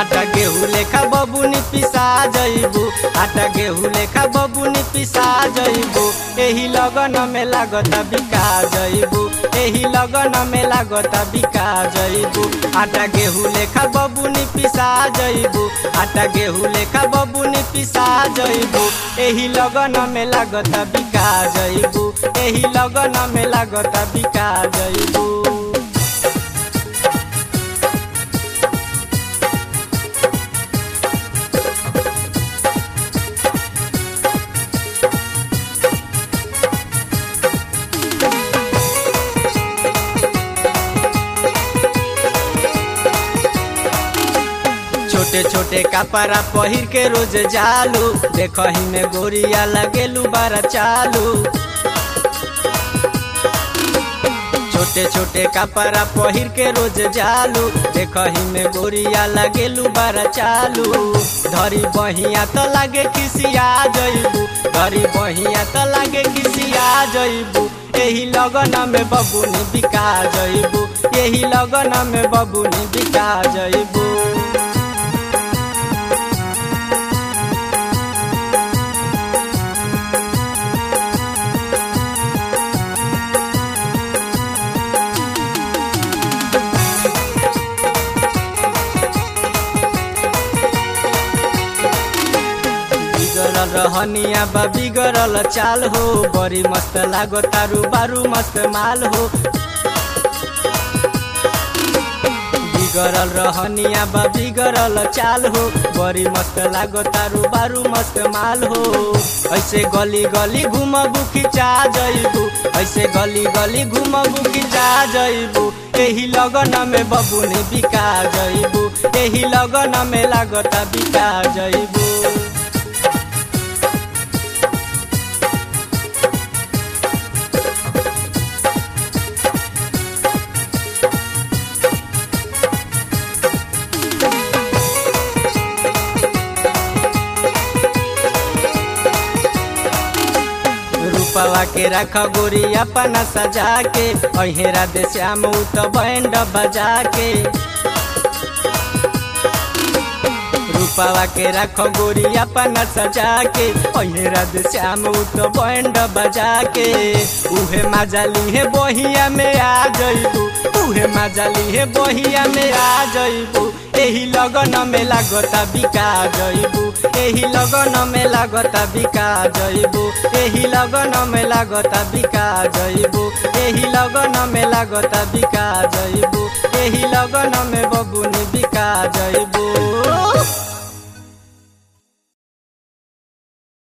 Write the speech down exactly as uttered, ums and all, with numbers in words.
आटा गेहूं लेखा बबुनी पिसा जइबू आटा गेहूं लेखा बबुनी पिसा जइबू एही लगन में लागता बिका जइबू एही लगन में लागता बिका जइबू आटा गेहूं लेखा बबुनी पिसा जइबू आटा गेहूं लेखा बबुनी पिसा जइबू एही लगन में लागता बिका जइबू एही लगन में लागता बिका जइबू। छोटे छोटे कपड़ा पहिर के रोज जालू देखही में गोरिया लगेलू बारा चालू छोटे छोटे कपड़ा पहिर के रोज जालू देखही में गोरिया लगेलू बारा चालू धरी बहिया तो लागे खिसिया जइबू धरी बहिया तो लागे खिसिया जइबू एही लगन में बबुनी बिका जइबू एही लगन में बबुनी बिका जइबू। बिगड़ल रहनिया बा बिगड़ल चाल हो बड़ी मस्त लागो तारू बारू मस्त माल हो बिगड़ल रहनिया बा बिगड़ल चाल हो बड़ी मस्त लागो तारू बारू मस्त माल हो ऐसे गली गली घूमबू खिंचा जइबू ऐसे गली गली घूमबू खिंचा जइबू एही लगन में बबुनी बिका जइबू एही लगन में लागता बिका जइबू। रूपवा के रख गोरी अपना सजा के अहेरा दे श्याम उत बैंड बजा के रूपवा के रख गोरी अपना सजा के अहेरा दे श्याम उत बैंड बजा के उहे मजाली है बहिया में आ जइबू उहे मजाली है बहिया में आ जइबू एही लगन में लागता बिका जइबू एही लगन में लागता बिका जइबू एही लगन में लागता बिका जइबू एही लगन में लागता बिका जइबू एही लगन में बबुनी बिका जइबू।